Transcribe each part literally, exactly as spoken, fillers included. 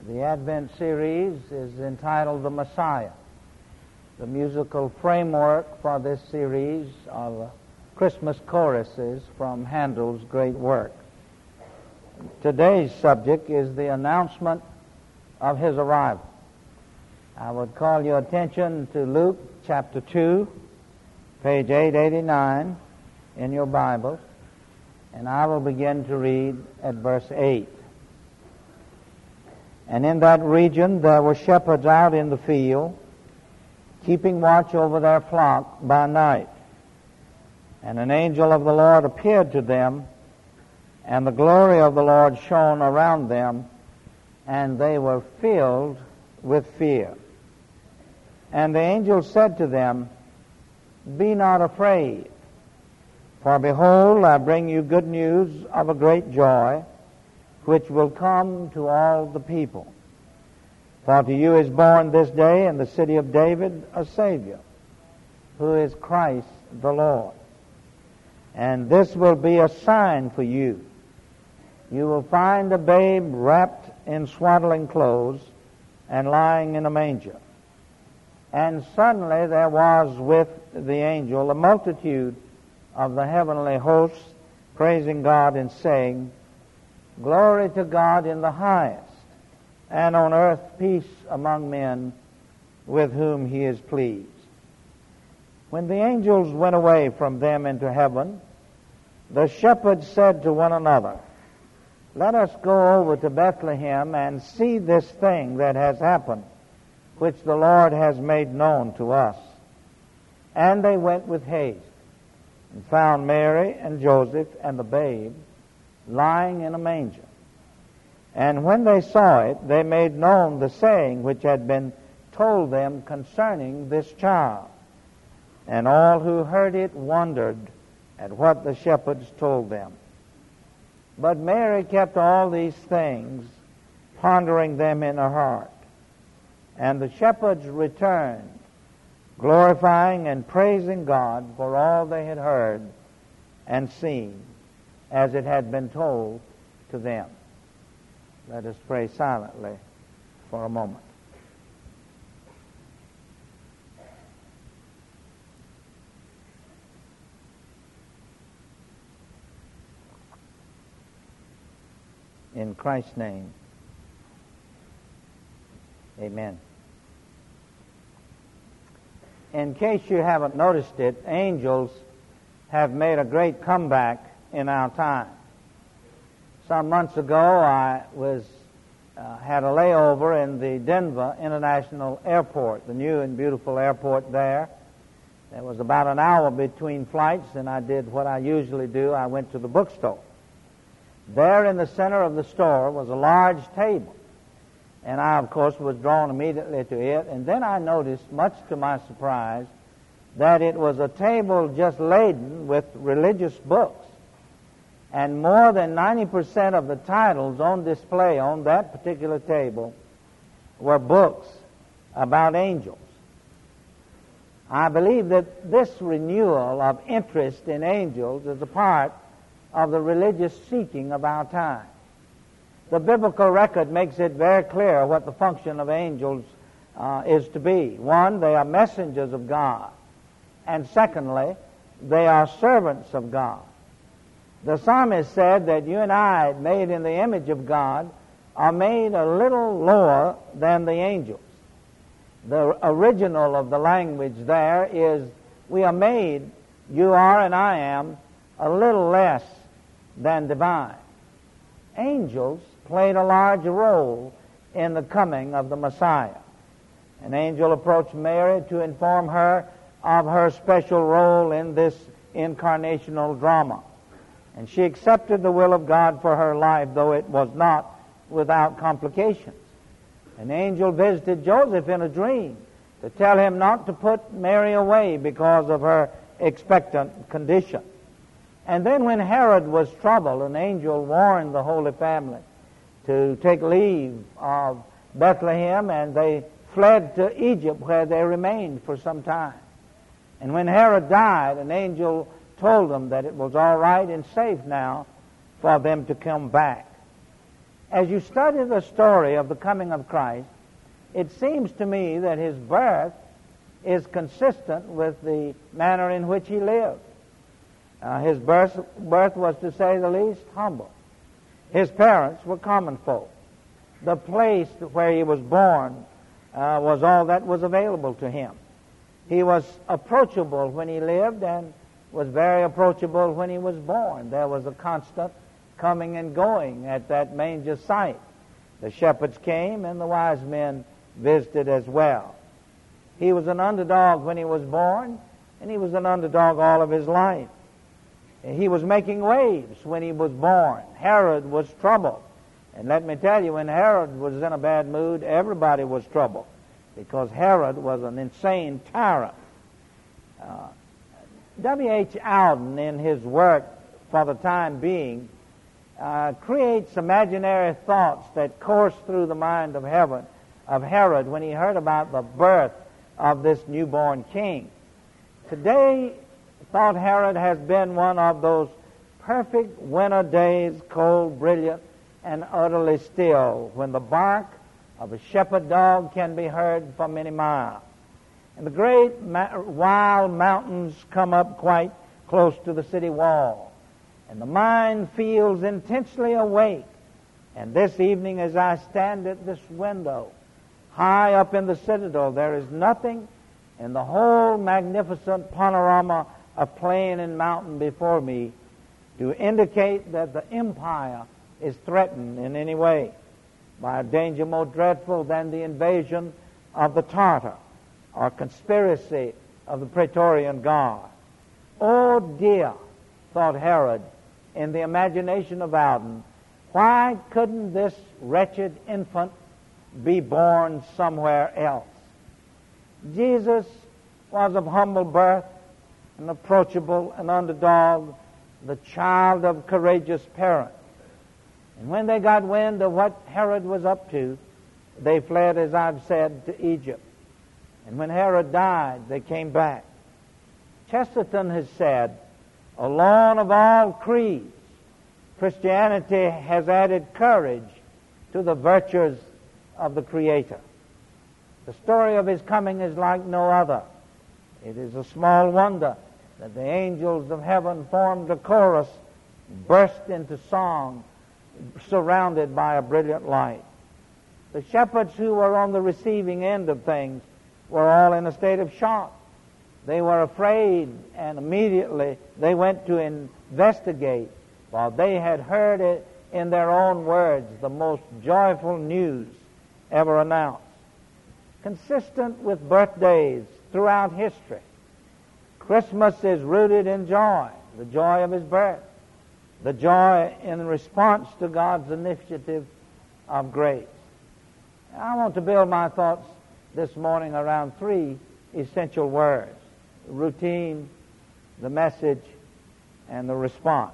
The Advent series is entitled The Messiah. The musical framework for this series are the Christmas choruses from Handel's great work. Today's subject is the announcement of his arrival. I would call your attention to Luke chapter two, page eight eighty-nine in your Bible, and I will begin to read at verse eight. And in that region there were shepherds out in the field, keeping watch over their flock by night. And an angel of the Lord appeared to them, and the glory of the Lord shone around them, and they were filled with fear. And the angel said to them, "Be not afraid, for behold, I bring you good news of a great joy, which will come to all the people. For to you is born this day in the city of David a Savior, who is Christ the Lord. And this will be a sign for you. You will find a babe wrapped in swaddling clothes and lying in a manger." And suddenly there was with the angel a multitude of the heavenly hosts, praising God and saying, "Glory to God in the highest, and on earth peace among men with whom he is pleased." When the angels went away from them into heaven, the shepherds said to one another, "Let us go over to Bethlehem and see this thing that has happened, which the Lord has made known to us." And they went with haste, and found Mary and Joseph and the babe lying in a manger. And when they saw it, they made known the saying which had been told them concerning this child. And all who heard it wondered at what the shepherds told them. But Mary kept all these things, pondering them in her heart. And the shepherds returned, glorifying and praising God for all they had heard and seen, as it had been told to them. Let us pray silently for a moment. In Christ's name, amen. In case you haven't noticed it, angels have made a great comeback in our time. Some months ago, I was uh, had a layover in the Denver International Airport, the new and beautiful airport there. There was about an hour between flights, and I did what I usually do. I went to the bookstore. There in the center of the store was a large table, and I, of course, was drawn immediately to it. And then I noticed, much to my surprise, that it was a table just laden with religious books. And more than ninety percent of the titles on display on that particular table were books about angels. I believe that this renewal of interest in angels is a part of the religious seeking of our time. The biblical record makes it very clear what the function of angels uh, is to be. One, they are messengers of God. And secondly, they are servants of God. The psalmist said that you and I, made in the image of God, are made a little lower than the angels. The original of the language there is, we are made, you are and I am, a little less than divine. Angels played a large role in the coming of the Messiah. An angel approached Mary to inform her of her special role in this incarnational drama. And she accepted the will of God for her life, though it was not without complications. An angel visited Joseph in a dream to tell him not to put Mary away because of her expectant condition. And then when Herod was troubled, an angel warned the Holy Family to take leave of Bethlehem, and they fled to Egypt, where they remained for some time. And when Herod died, an angel told them that it was all right and safe now for them to come back. As you study the story of the coming of Christ, it seems to me that his birth is consistent with the manner in which he lived. Uh, his birth, birth was, to say the least, humble. His parents were common folk. The place where he was born uh, was all that was available to him. He was approachable when he lived and was very approachable when he was born. There was a constant coming and going at that manger site. The shepherds came and the wise men visited as well. He was an underdog when he was born, and he was an underdog all of his life. He was making waves when he was born. Herod was troubled. And let me tell you, when Herod was in a bad mood, everybody was troubled, because Herod was an insane tyrant. Uh, W H Auden, in his work For the Time Being, uh, creates imaginary thoughts that course through the mind of heaven, of Herod when he heard about the birth of this newborn king. Today, thought Herod, has been one of those perfect winter days, cold, brilliant, and utterly still, when the bark of a shepherd dog can be heard for many miles. And the great ma- wild mountains come up quite close to the city wall. And the mind feels intensely awake. And this evening, as I stand at this window, high up in the citadel, there is nothing in the whole magnificent panorama of plain and mountain before me to indicate that the empire is threatened in any way by a danger more dreadful than the invasion of the Tartar or conspiracy of the Praetorian Guard. Oh dear, thought Herod in the imagination of Auden, why couldn't this wretched infant be born somewhere else? Jesus was of humble birth, an approachable, an underdog, the child of courageous parents. And when they got wind of what Herod was up to, they fled, as I've said, to Egypt. And when Herod died, they came back. Chesterton has said, alone of all creeds, Christianity has added courage to the virtues of the Creator. The story of his coming is like no other. It is a small wonder that the angels of heaven formed a chorus, burst into song, surrounded by a brilliant light. The shepherds who were on the receiving end of things were all in a state of shock. They were afraid, and immediately they went to investigate, while they had heard it in their own words, the most joyful news ever announced. Consistent with birthdays throughout history, Christmas is rooted in joy, the joy of his birth, the joy in response to God's initiative of grace. I want to build my thoughts this morning around three essential words: routine, the message, and the response.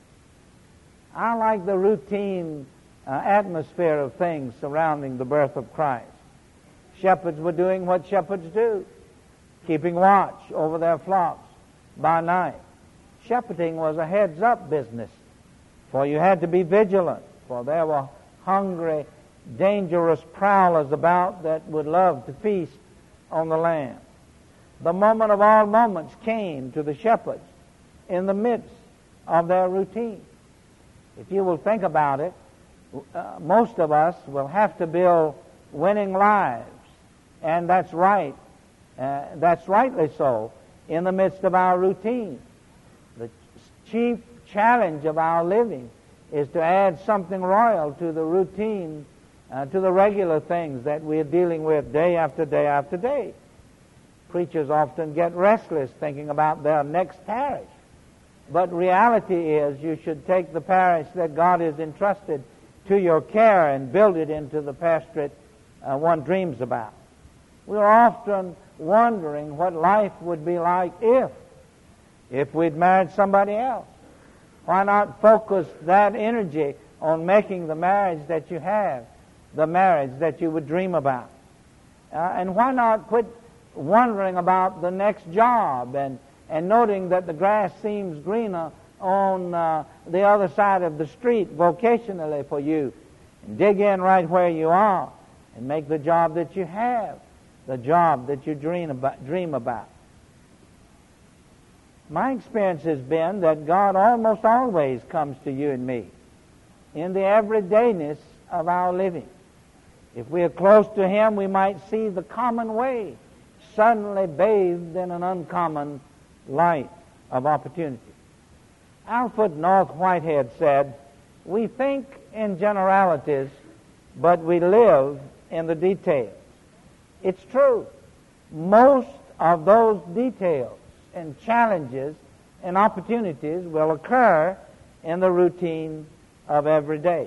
I like the routine uh, atmosphere of things surrounding the birth of Christ. Shepherds were doing what shepherds do, keeping watch over their flocks by night. Shepherding was a heads-up business, for you had to be vigilant, for there were hungry, dangerous prowlers about that would love to feast on the lamb. The moment of all moments came to the shepherds in the midst of their routine. If you will think about it, uh, most of us will have to build winning lives, and that's right. Uh, that's rightly so in the midst of our routine. The chief challenge of our living is to add something royal to the routine, uh, to the regular things that we're dealing with day after day after day. Preachers often get restless thinking about their next parish. But reality is you should take the parish that God has entrusted to your care and build it into the pastorate uh, one dreams about. We're often wondering what life would be like if, if we'd married somebody else. Why not focus that energy on making the marriage that you have the marriage that you would dream about? Uh, and why not quit wondering about the next job and, and noting that the grass seems greener on uh, the other side of the street vocationally for you, And dig in right where you are and make the job that you have the job that you dream about. Dream about. My experience has been that God almost always comes to you and me in the everydayness of our living. If we are close to Him, we might see the common way suddenly bathed in an uncommon light of opportunity. Alfred North Whitehead said, "We think in generalities, but we live in the details." It's true. Most of those details and challenges and opportunities will occur in the routine of every day.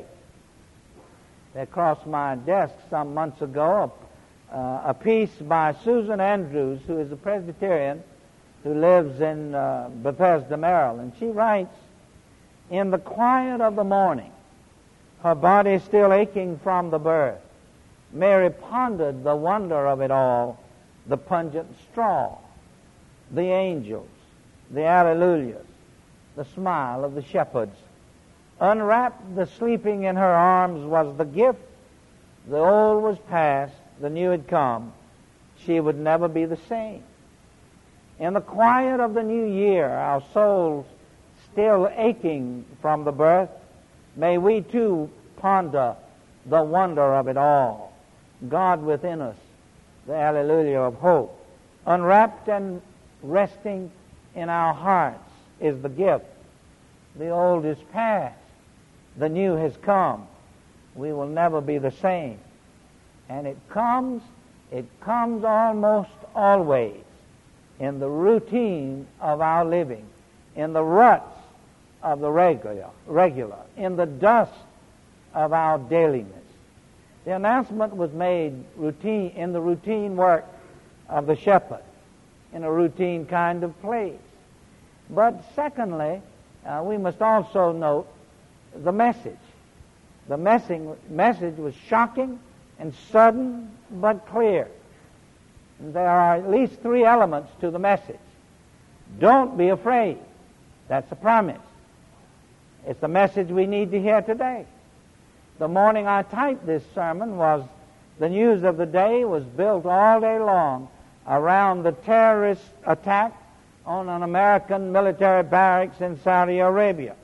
There crossed my desk some months ago a, uh, a piece by Susan Andrews, who is a Presbyterian who lives in uh, Bethesda, Maryland. She writes, "In the quiet of the morning, her body still aching from the birth, Mary pondered the wonder of it all, the pungent straw, the angels, the alleluias, the smile of the shepherds. Unwrapped the sleeping in her arms was the gift. The old was past, the new had come. She would never be the same. In the quiet of the new year, our souls still aching from the birth, may we too ponder the wonder of it all. God within us, the alleluia of hope. Unwrapped and resting in our hearts is the gift. The old is past, the new has come. We will never be the same." And it comes, it comes almost always in the routine of our living, in the ruts of the regular, regular, in the dust of our dailiness. The announcement was made routine in the routine work of the shepherd, in a routine kind of place. But secondly, uh, we must also note the message. The messing, message was shocking and sudden but clear. And there are at least three elements to the message. Don't be afraid. That's the promise. It's the message we need to hear today. The morning I typed this sermon was the news of the day was built all day long around the terrorist attack on an American military barracks in Saudi Arabia.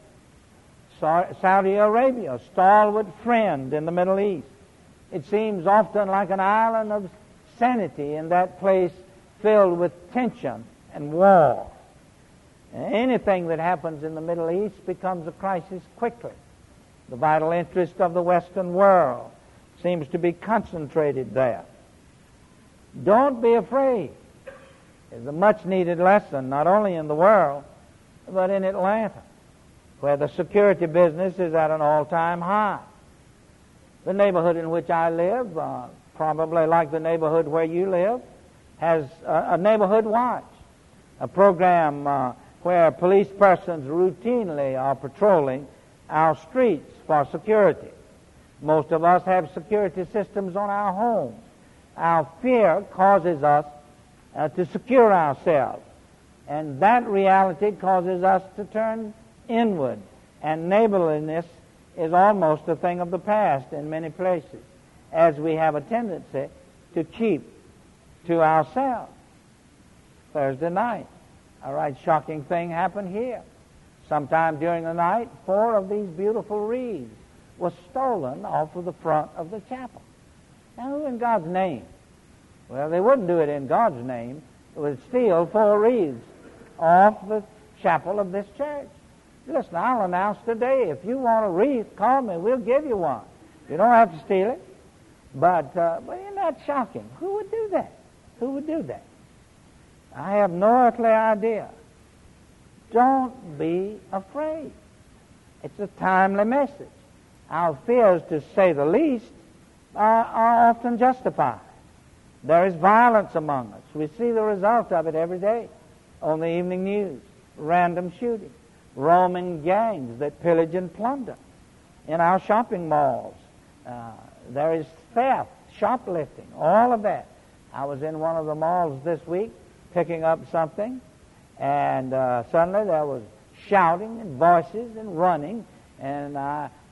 Saudi Arabia, a stalwart friend in the Middle East. It seems often like an island of sanity in that place filled with tension and war. Anything that happens in the Middle East becomes a crisis quickly. The vital interest of the Western world seems to be concentrated there. Don't be afraid. It's a much-needed lesson, not only in the world, but in Atlanta, where the security business is at an all-time high. The neighborhood in which I live, uh, probably like the neighborhood where you live, has a, a neighborhood watch, a program uh, where police persons routinely are patrolling our streets for security. Most of us have security systems on our homes. Our fear causes us uh, to secure ourselves, and that reality causes us to turn inward, and neighborliness is almost a thing of the past in many places, as we have a tendency to keep to ourselves. Thursday night, a right shocking thing happened here. Sometime during the night, four of these beautiful wreaths were stolen off of the front of the chapel. Now, who in God's name? Well, they wouldn't do it in God's name. They would steal four wreaths off the chapel of this church. Listen, I'll announce today, if you want a wreath, call me. We'll give you one. You don't have to steal it. But, uh, but isn't that shocking? Who would do that? Who would do that? I have no earthly idea. Don't be afraid. It's a timely message. Our fears, to say the least, are, are often justified. There is violence among us. We see the result of it every day on the evening news. Random shooting. Roaming gangs that pillage and plunder. In our shopping malls, uh, there is theft, shoplifting, all of that. I was in one of the malls this week picking up something, and uh, suddenly there was shouting and voices and running, and I,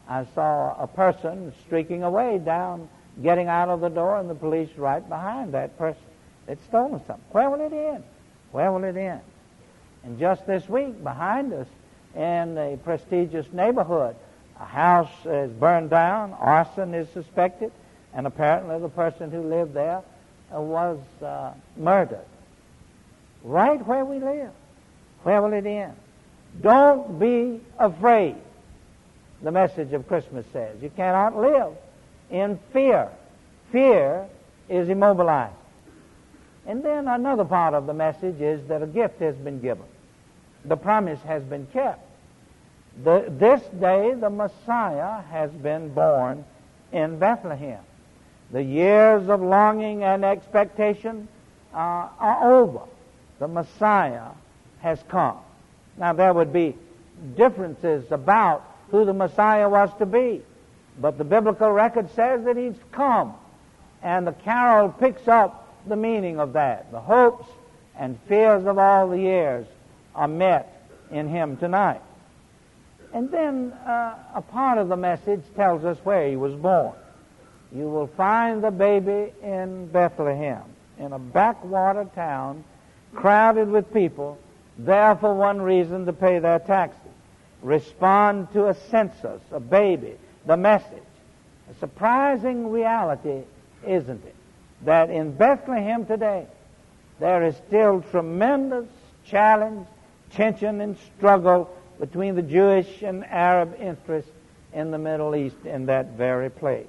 I saw a person streaking away down, getting out of the door, and the police right behind that person that's stolen something. Where will it end? Where will it end? And just this week, behind us, in a prestigious neighborhood, a house is burned down, arson is suspected, and apparently the person who lived there uh, was uh, murdered. Right where we live. Where will it end? Don't be afraid, the message of Christmas says. You cannot live in fear. Fear is immobilized. And then another part of the message is that a gift has been given. The promise has been kept. The, this day the Messiah has been born in Bethlehem. The years of longing and expectation uh, are over. The Messiah has come. Now there would be differences about who the Messiah was to be, but the biblical record says that he's come, and the carol picks up the meaning of that. The hopes and fears of all the years are met in him tonight. And then uh, a part of the message tells us where he was born. You will find the baby in Bethlehem, in a backwater town, crowded with people, there for one reason, to pay their taxes. Respond to a census, a baby, the message. A surprising reality, isn't it? That in Bethlehem today, there is still tremendous challenge, tension, and struggle between the Jewish and Arab interests in the Middle East in that very place.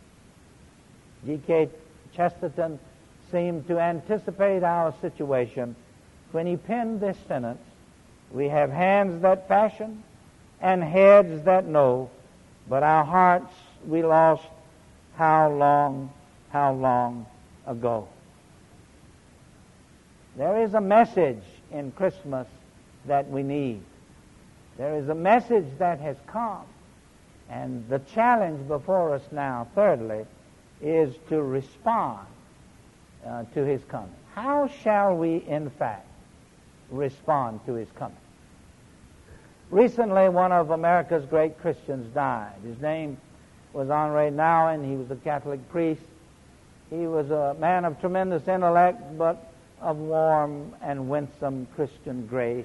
G K Chesterton seemed to anticipate our situation when he penned this sentence: we have hands that fashion and heads that know, but our hearts we lost how long, how long ago. There is a message in Christmas that we need. There is a message that has come. And the challenge before us now, thirdly, is to respond uh, to his coming. How shall we, in fact, respond to his coming? Recently, one of America's great Christians died. His name was Henri Nouwen. He was a Catholic priest. He was a man of tremendous intellect, but of warm and winsome Christian grace.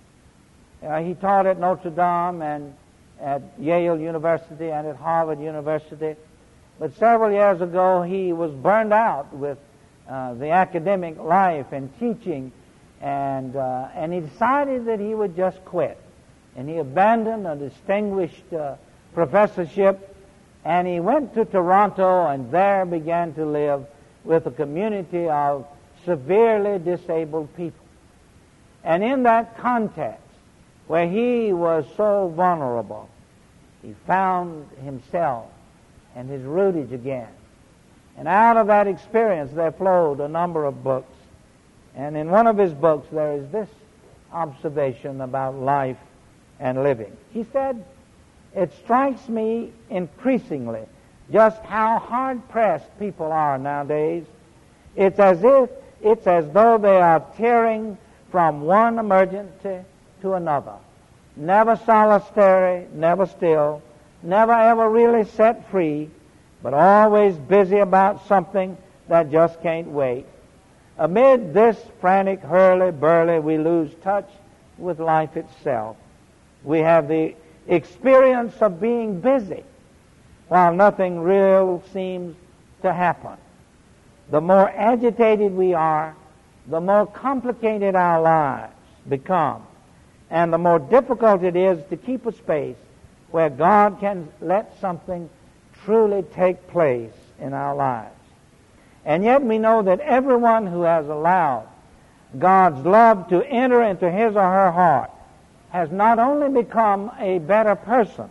Uh, he taught at Notre Dame and at Yale University and at Harvard University. But several years ago, he was burned out with uh, the academic life and teaching, and uh, and he decided that he would just quit. And he abandoned a distinguished uh, professorship, and he went to Toronto and there began to live with a community of severely disabled people. And in that context, where he was so vulnerable, he found himself and his rootage again. And out of that experience there flowed a number of books. And in one of his books there is this observation about life and living. He said, "It strikes me increasingly just how hard-pressed people are nowadays. It's as if, it's as though they are tearing from one emergency to another. Never solitary, never still, never ever really set free, but always busy about something that just can't wait. Amid this frantic hurly-burly, we lose touch with life itself. We have the experience of being busy, while nothing real seems to happen. The more agitated we are, the more complicated our lives become, and the more difficult it is to keep a space where God can let something truly take place in our lives. And yet we know that everyone who has allowed God's love to enter into his or her heart has not only become a better person,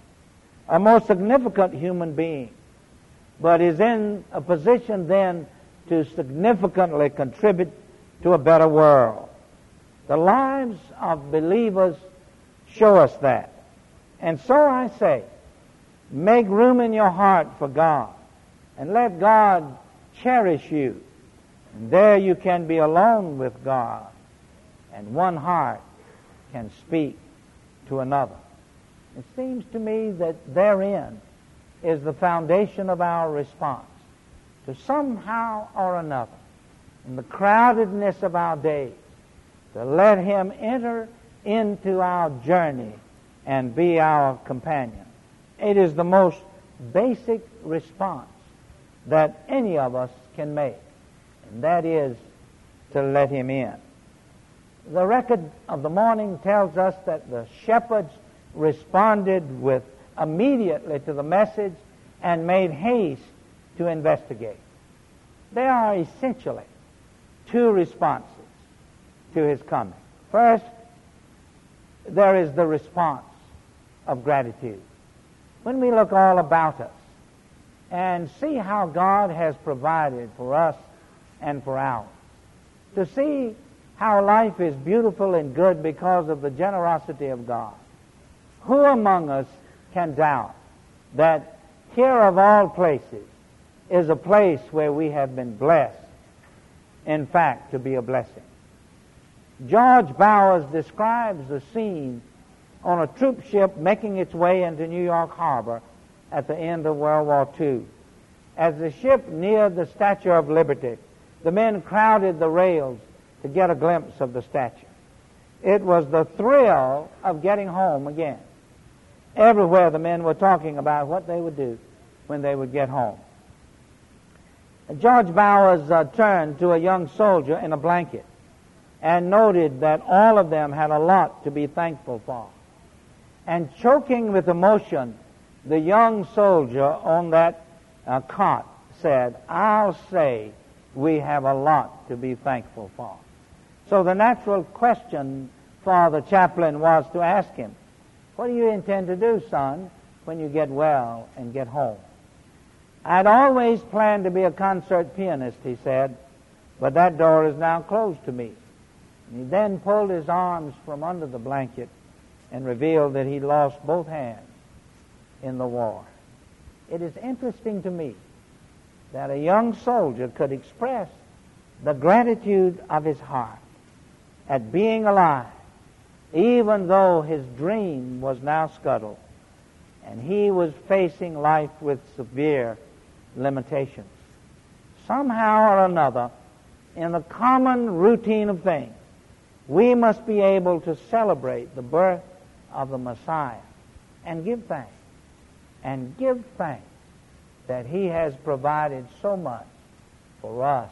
a more significant human being, but is in a position then to significantly contribute to a better world. The lives of believers show us that. And so I say, make room in your heart for God, and let God cherish you. And there you can be alone with God, and one heart can speak to another. It seems to me that therein is the foundation of our response, to somehow or another, in the crowdedness of our days, to let Him enter into our journey and be our companion. It is the most basic response that any of us can make, and that is to let Him in. The record of the morning tells us that the shepherds responded with immediately to the message and made haste to investigate. There are essentially two responses to His coming. First, there is the response of gratitude. When we look all about us and see how God has provided for us and for ours, to see how life is beautiful and good because of the generosity of God, who among us can doubt that here of all places is a place where we have been blessed, in fact, to be a blessing? George Bowers describes the scene on a troop ship making its way into New York Harbor at the end of World War Two. As the ship neared the Statue of Liberty, the men crowded the rails to get a glimpse of the statue. It was the thrill of getting home again. Everywhere the men were talking about what they would do when they would get home. George Bowers uh, turned to a young soldier in a blanket and noted that all of them had a lot to be thankful for. And choking with emotion, the young soldier on that uh, cot said, "I'll say we have a lot to be thankful for." So the natural question for the chaplain was to ask him, "What do you intend to do, son, when you get well and get home?" "I'd always planned to be a concert pianist," he said, "but that door is now closed to me." And he then pulled his arms from under the blanket and revealed that he lost both hands in the war. It is interesting to me that a young soldier could express the gratitude of his heart at being alive, even though his dream was now scuttled and he was facing life with severe limitations. Somehow or another, in the common routine of things, we must be able to celebrate the birth of the Messiah and give thanks, and give thanks that He has provided so much for us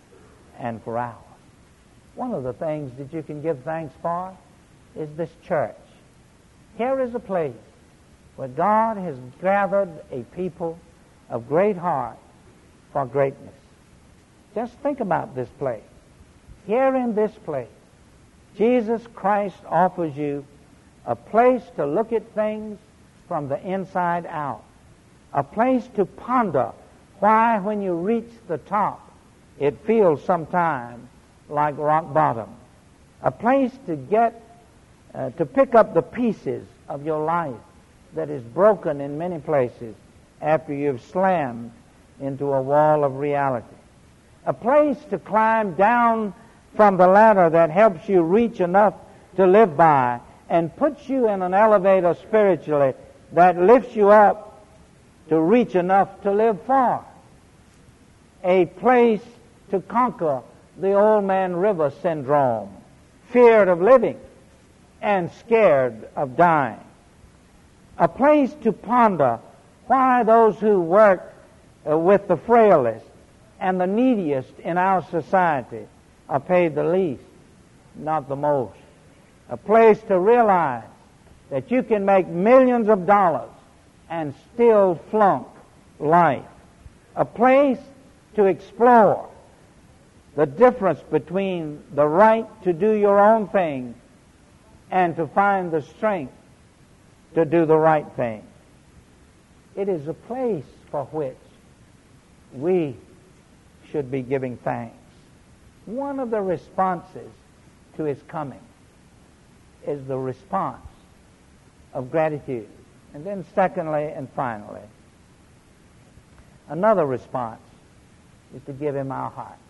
and for ours. One of the things that you can give thanks for is this church. Here is a place where God has gathered a people of great heart for greatness. Just think about this place. Here in this place, Jesus Christ offers you a place to look at things from the inside out, a place to ponder why when you reach the top it feels sometimes like rock bottom, a place to get uh, to pick up the pieces of your life that is broken in many places after you've slammed into a wall of reality, a place to climb down from the ladder that helps you reach enough to live by and puts you in an elevator spiritually that lifts you up to reach enough to live for, a place to conquer the old man river syndrome, feared of living and scared of dying, a place to ponder why those who work uh, with the frailest and the neediest in our society are paid the least, not the most, a place to realize that you can make millions of dollars and still flunk life, a place to explore the difference between the right to do your own thing and to find the strength to do the right thing. It is a place for which we should be giving thanks. One of the responses to His coming is the response of gratitude. And then secondly and finally, another response is to give Him our hearts.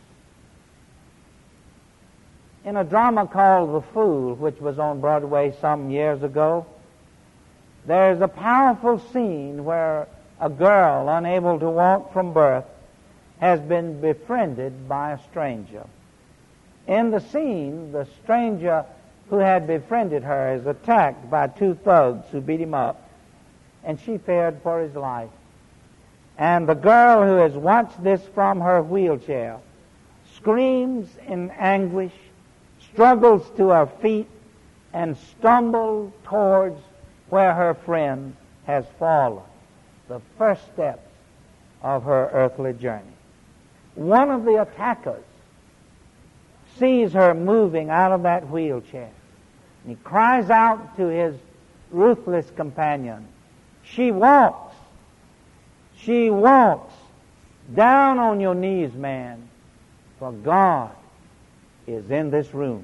In a drama called The Fool, which was on Broadway some years ago, There's a powerful scene where a girl unable to walk from birth has been befriended by a stranger. In the scene, the stranger who had befriended her is attacked by two thugs who beat him up, and she feared for his life. And the girl who has watched this from her wheelchair screams in anguish, struggles to her feet, and stumbles towards where her friend has fallen, the first steps of her earthly journey. One of the attackers sees her moving out of that wheelchair, and he cries out to his ruthless companion, "She walks! She walks! Down on your knees, man, for God is in this room."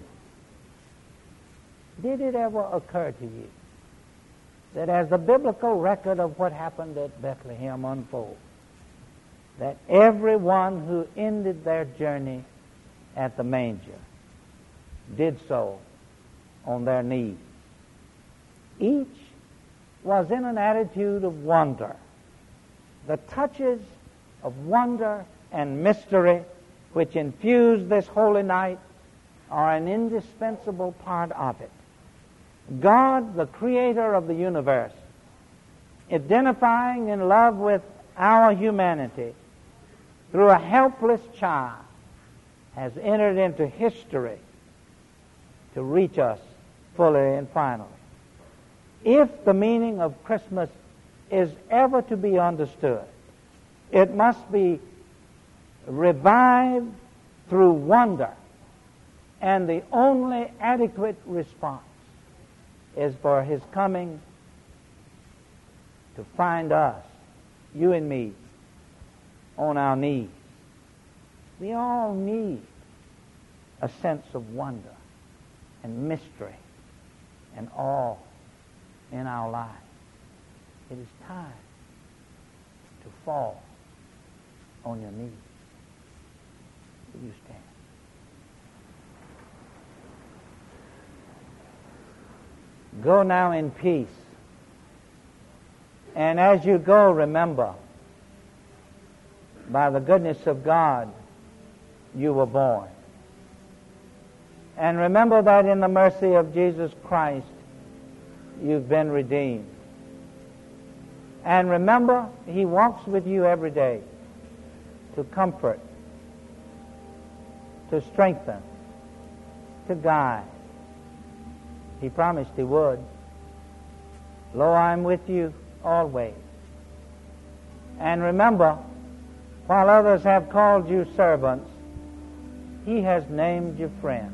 Did it ever occur to you that as the biblical record of what happened at Bethlehem unfolds, that everyone who ended their journey at the manger did so on their knees? Each was in an attitude of wonder. The touches of wonder and mystery which infuse this holy night are an indispensable part of it. God, the creator of the universe, identifying in love with our humanity through a helpless child, has entered into history to reach us fully and finally. If the meaning of Christmas is ever to be understood, it must be revived through wonder, and the only adequate response is for His coming to find us, you and me, on our knees. We all need a sense of wonder and mystery and awe in our lives. It is time to fall on your knees. Will you stand? Go now in peace. And as you go, remember, by the goodness of God, you were born. And remember that in the mercy of Jesus Christ, you've been redeemed. And remember, He walks with you every day to comfort, to strengthen, to guide. He promised He would. Lo, I'm with you always. And remember, while others have called you servants, He has named you friends.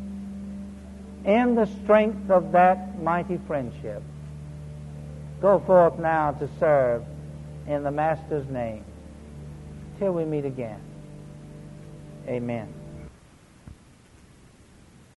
In the strength of that mighty friendship, go forth now to serve in the Master's name till we meet again. Amen.